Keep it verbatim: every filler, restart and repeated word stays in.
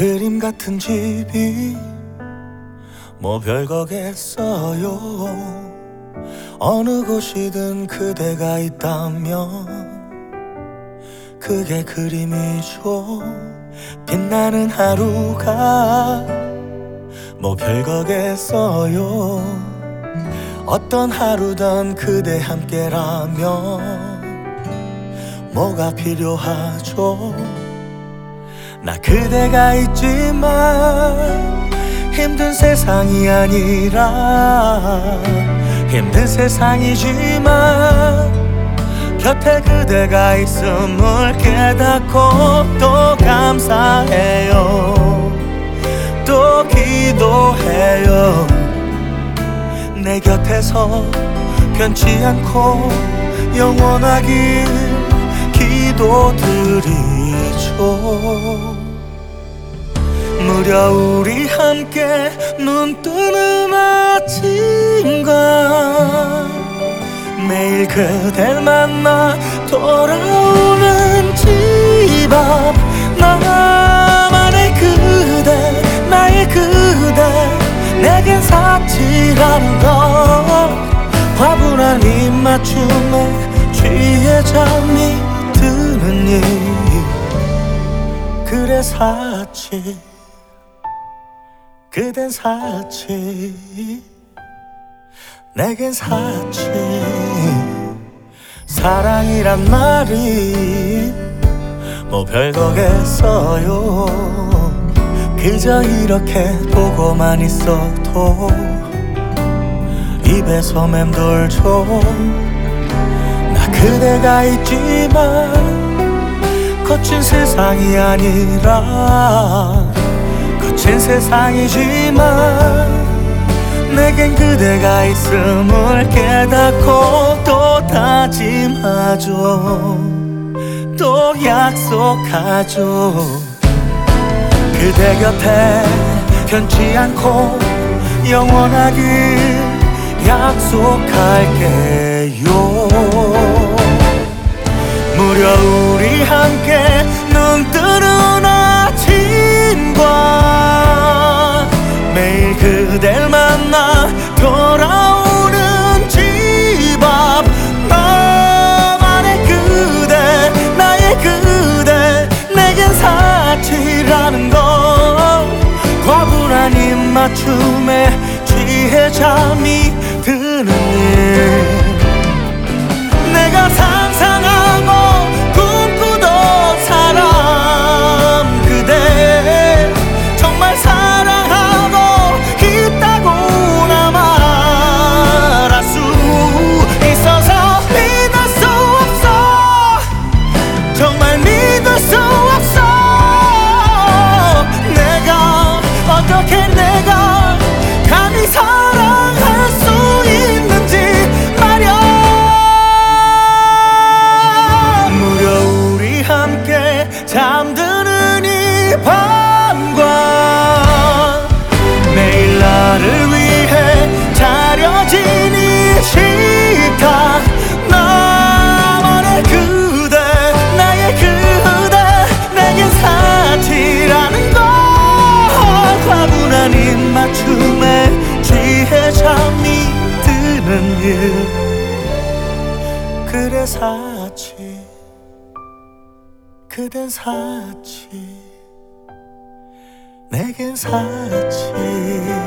그림 같은 집이 뭐 별거겠어요. 어느 곳이든 그대가 있다면 그게 그림이죠. 빛나는 하루가 뭐 별거겠어요. 어떤 하루든 그대 함께라면 뭐가 필요하죠. 나 그대가 있지만 힘든 세상이 아니라 힘든 세상이지만 곁에 그대가 있음을 깨닫고 또 감사해요. 또 기도해요. 내 곁에서 변치 않고 영원하길 기도드리죠. 무려 우리 함께 눈 뜨는 아침과 매일 그댈 만나 돌아오는 집 앞 나만의 그대 나의 그대 내겐 사치라는 걸 과분한 입맞춤에 취해 잠이 드는 일 그래 사치 그댄 사치 내겐 사치 사랑이란 말이 뭐 별거겠어요. 그저 이렇게 보고만 있어도 입에서 맴돌죠. 나 그대가 있지만 거친 세상이 아니라 거친 세상이지만 내겐 그대가 있음을 깨닫고 또 다짐하죠. 또 약속하죠. 그대 곁에 변치 않고 영원하길 약속할게요. 무려 우리 함께 눈 뜨는 아침과 매일 그댈 만나 돌아오는 집 앞 나만의 그대 나의 그대 내겐 사치라는 걸 과분한 입맞춤에 취해 잠이 드는 일 내가 상상하고 꿈꾸던 사람 그대 정말 사랑하고 있다고나 말할 수 있어서 믿을 수 없어 정말 믿을 수 없어 내가 어떻게 내가 감히 사랑할 수 있는지 말야. 무려 우리 함께 잠드는 이 밤과 매일 나를 위해 차려진 이 식탁 나만의 그대 나의 그대 내겐 사치라는 걸 과분한 입맞춤에 취해 잠이 드는 일 그래 사치 그댄 사치 내겐 사치